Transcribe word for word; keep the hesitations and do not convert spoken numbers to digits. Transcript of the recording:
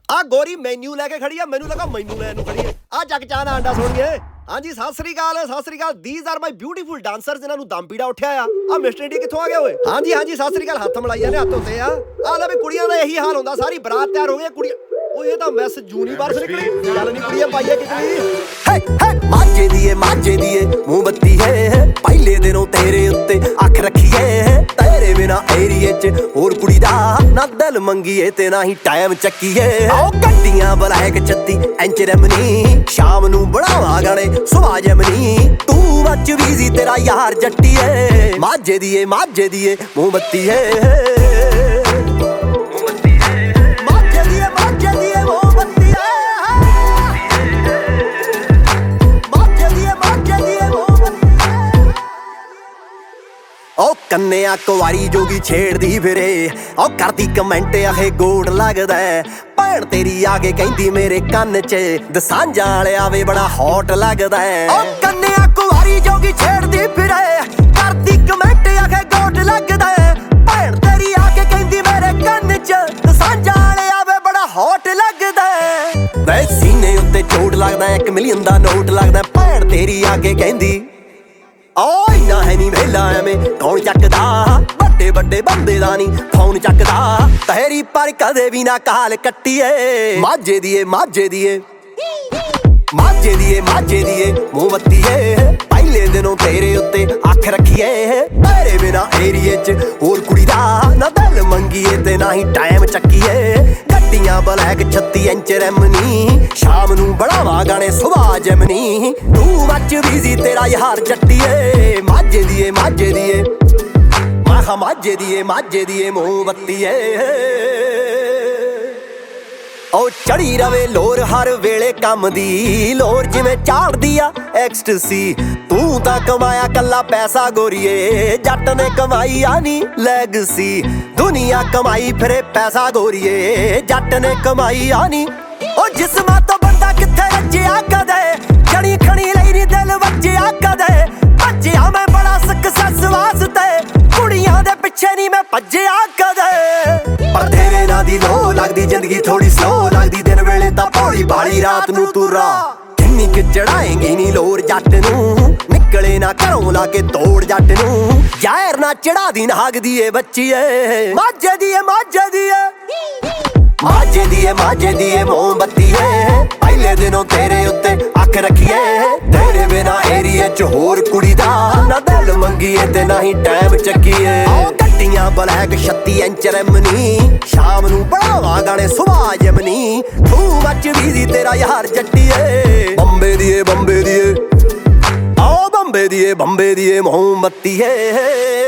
ਆ ਗੋਰੀ ਮੈਨੂ ਲੈ ਕੇ ਖੜੀ ਆ, ਮੈਨੂੰ ਲੱਗਾ ਮੈਨੂੰ ਲੈਣ ਨੂੰ ਖੜੀ ਆ। ਆ ਜੱਗ ਚਾਹ ਨਾ ਆਂਡਾ ਸੁਣੀਏ। ਹਾਂਜੀ ਸਤਿ ਸ੍ਰੀ ਅਕਾਲ, ਸਤਿ ਸ੍ਰੀ ਅਕਾਲ। These are my beautiful dancer ਜਿਨ੍ਹਾਂ ਨੂੰ ਦਮ ਪੀੜਾ ਉੱਠਿਆ ਆ। ਆ ਮਿਸਟਰ ਇੰਡੀਆ ਕਿੱਥੋਂ ਆ ਗਿਆ ਓਏ? ਹਾਂਜੀ ਹਾਂਜੀ ਸਤਿ ਸ੍ਰੀ ਅਕਾਲ। ਹੱਥ ਮਿਲਾਈ ਜਾਂਦੇ, ਹੱਥ ਹੁੰਦੇ ਆ। ਆ ਲੈ ਵੀ ਕੁੜੀਆਂ ਦਾ ਇਹੀ ਹਾਲ ਹੁੰਦਾ, ਸਾਰੀ ਬਰਾਤ ਤਿਆਰ ਹੋ ਗਈ ਕੁੜੀਆਂ। ਓਏ ਇਹ ਤਾਂ ਮੈਸ ਯੂਨੀਵਰਸ ਨਿਕਲੀ। ਚੱਲ ਨੀ ਕੁੜੀਆਂ ਪਾਈਏ ਕਿਤਨੀ। ਹੈ ਹੈ ਮਾਝੇ ਦੀਏ ਮਾਝੇ ਦੀਏ ਮੋਮਬੱਤੀ ਹੈ, ਪਹਿਲੇ ਦਿਨੋਂ ਤੇਰੇ ਉੱਤੇ ਅੱਖ ਰੱਖੀਏ। ਤੇਰੇ ਬਿਨਾ ਏਰੀਏ 'ਚ ਹੋਰ ਕੁੜੀ ਦਾ ਨਾ ਦਿਲ ਮੰਗੀਏ ਤੇ ਨਾ ਹੀ ਟਾਈਮ ਚੱਕੀਏ। ਆਓ ਗੱਡੀਆਂ ਬਲੈਕ ਛੱਤੀ ਇੰਚ ਰਮਨੀ, ਸ਼ਾਮ ਨੂੰ ਬਣਾਵਾ ਗਾਣੇ ਸੁਭਾ ਜਮਨੀ। ਤੂੰ ਮੱਚ ਵੀਜ਼ੀ ਤੇਰਾ ਯਾਰ ਜੱਟੀਏ, ਮਾਝੇ ਦੀਏ ਮਾਝੇ ਦੀਏ ਮੋਮਬੱਤੀ ਹੈ। ਉਹ ਕੰਨਿਆ ਕੁਵਾਰੀ ਜੋਗੀ ਛੇੜਦੀ ਫਿਰੇ, ਉਹ ਕਰਦੀ ਕਮੈਂਟ ਆਹੇ ਗੋਡ ਲੱਗਦਾ। ਭੈਣ ਤੇਰੀ ਆ ਕੇ ਕਹਿੰਦੀ ਮੇਰੇ ਕੰਨ 'ਚ ਦਸਾਂਝਾਂ ਵਾਲਿਆ ਵੇ ਬੜਾ ਹੌਟ ਲੱਗਦਾ। ਉਹ ਕੰਨਿਆ ਕੁਵਾਰੀ ਜੋਗੀ ਛੇੜਦੀ ਫਿਰੇ, ਕਰਦੀ ਕਮੈਂਟ ਆਹੇ ਗੋਡ ਲੱਗਦਾ। ਭੈਣ ਤੇਰੀ ਆ ਕੇ ਕਹਿੰਦੀ ਮੇਰੇ ਕੰਨ 'ਚ ਦਸਾਂਝਾਂ ਵਾਲਿਆ ਵੇ ਬੜਾ ਹੌਟ ਲੱਗਦਾ। ਵੈ ਸੀਨੇ ਉੱਤੇ ਚੋਟ ਲੱਗਦਾ, ਇੱਕ ਮਿਲੀਅਨ ਦਾ ਨੋਟ ਲੱਗਦਾ। ਭੈਣ ਤੇਰੀ ਆ ਕੇ ਕਹਿੰਦੀ ਓ ਇੰਨਾ ਹੈ ਨੀ ਵੇਲਾ ਐਵੇਂ ਕੌਣ ਚੱਕਦਾ, ਵੱਡੇ ਵੱਡੇ ਬੰਦੇ ਦਾ ਨੀ ਫੋਨ ਚੱਕਦਾ। ਤੇਰੀ ਪਰ ਕਦੇ ਵੀ ਨਾ ਕਾਲ ਕੱਟੀਏ, ਮਾਝੇ ਦੀਏ ਮਾਝੇ ਦੀਏ ਮਾਝੇ ਦੀਏ ਮਾਝੇ ਦੀਏ ਮੋਮਬੱਤੀ ਏ। ਪਹਿਲੇ ਦਿਨੋਂ ਤੇਰੇ ਉੱਤੇ ਅੱਖ ਰੱਖੀਏ, ਤੇਰੇ ਬਿਨਾ ਏਰੀਏ 'ਚ ਹੋਰ ਕੁੜੀ ਦਾ ਨਾ ਦਿਲ ਮੰਗੀਏ ਤੇ ਨਾ ਹੀ ਟਾਈਮ ਚੱਕੀਏ। ਗੱਡੀਆਂ ਬਲੈਕ ਛੱਤੀ ਇੰਚ ਰਮਨੀ, ਸ਼ਾਮ ਨੂੰ ਬਣਾਵਾ ਗਾਣੇ ਸੁਭਾ ਜਮਨੀ। ਤੂੰ ਮੱਚ ਵੀਜ਼ੀ ਤੇਰਾ ਯਾਰ ਜੱਟੀਏ, ਮਾਝੇ ਦੀਏ ਮਾਝੇ ਦੀਏ ਮਾਹਾ ਮਾਝੇ ਦੀਏ ਮਾਝੇ ਦੀਏ ਮੋਮਬੱਤੀ ਏ। ਉਹ ਚੜੀ ਰਵੇ ਲੋਰ ਹਰ ਵੇਲੇ ਕੰਮ ਦੀ, ਲੋਰ ਜਿਵੇਂ ਚਾੜਦੀ ਆ ਐਕਸਟਸੀ। ਤੂੰ ਤਾਂ ਕਮਾਇਆ ਕੱਲਾ ਪੈਸਾ ਗੋਰੀਏ, ਜੱਟ ਨੇ ਕਮਾਈ ਆ ਨੀ ਲੈਗਸੀ। ਦੁਨੀਆ ਕਮਾਈ ਫਿਰੇ ਪੈਸਾ ਗੋਰੀਏ, ਜੱਟ ਨੇ ਕਮਾਈ ਆ ਨੀ। ਉਹ ਜਿਸਮਾਂ ਤੋਂ ਬੰਦਾ ਕਿੱਥੇ ਰੱਜਿਆ ਕਦੇ, ਜਣੀ ਖਣੀ ਲਈ ਨੀ ਦਿਲ ਵੱਜਿਆ ਕਦੇ। ਭੱਜਿਆ ਮੈਂ ਬੜਾ ਸਕਸੈਸ ਵਾਸਤੇ, ਕੁੜੀਆਂ ਦੇ ਪਿੱਛੇ ਨੀ ਮੈਂ ਭੱਜਿਆ ਕਦੇ। ਪਰ ਤੇਰੇ ਨਾਂ ਦੀ ਲੋ ਲੱਗਦੀ ਜ਼ਿੰਦਗੀ ਥੋੜੀ ਸਲੋ ਲੱਗਦੀ, ਦਿਨ ਵੇਲੇ ਤਾਂ ਭੋਲੀ ਭਾਲੀ ਰਾਤ ਨੂੰ ਤੂੰ ਰਾਹ। ਕਿੰਨੀ ਕਿ ਚੜਾਏਂਗੀ ਨੀ ਲੋਰ ਜੱਟ ਨੂੰ, ਨਿਕਲੇ ਨਾ ਘਰੋਂ ਲਾ ਕੇ ਤੋੜ ਜੱਟ ਨੂੰ। ਜ਼ਹਿਰ ਨਾ ਚੜਾ ਦੀ ਨਾਗ ਦੀ ਏ ਬੱਚੀ ਏ, ਮਾਝੇ ਦੀ ਏ ਮਾਝੇ ਦੀ ਏ ਮਾਝੇ ਦੀਏ ਮਾਝੇ ਦੀਏ ਮੋਮਬੱਤੀ ਏ। ਪਹਿਲੇ ਦਿਨੋਂ ਤੇਰੇ ਉੱਤੇ ਅੱਖ ਰੱਖੀਏ, ਤੇਰੇ ਬਿਨਾ ਏਰੀਏ 'ਚ ਹੋਰ ਕੁੜੀ ਦਾ ਨਾ ਦਿਲ ਮੰਗੀਏ ਤੇ ਨਾ ਹੀ ਟਾਈਮ ਚੱਕੀਏ। ਉਹ ਗੱਡੀਆਂ ਬਲੈਕ ਛੱਤੀ ਇੰਚ ਰਮਨੀ, ਸ਼ਾਮ ਨੂੰ ਬਣਾਵਾ ਗਾਣੇ ਸੁਭਾ ਜਮਨੀ। ਤੂੰ ਮੱਚ ਵੀਜ਼ੀ ਤੇਰਾ ਯਾਰ ਜੱਟੀਏ, ਬੰਬੇ ਦੀਏ ਬੰਬੇ ਦੀਏ ਆਓ ਬੰਬੇ ਦੀਏ ਬੰਬੇ ਦੀਏ ਮੋਮਬੱਤੀ ਏ।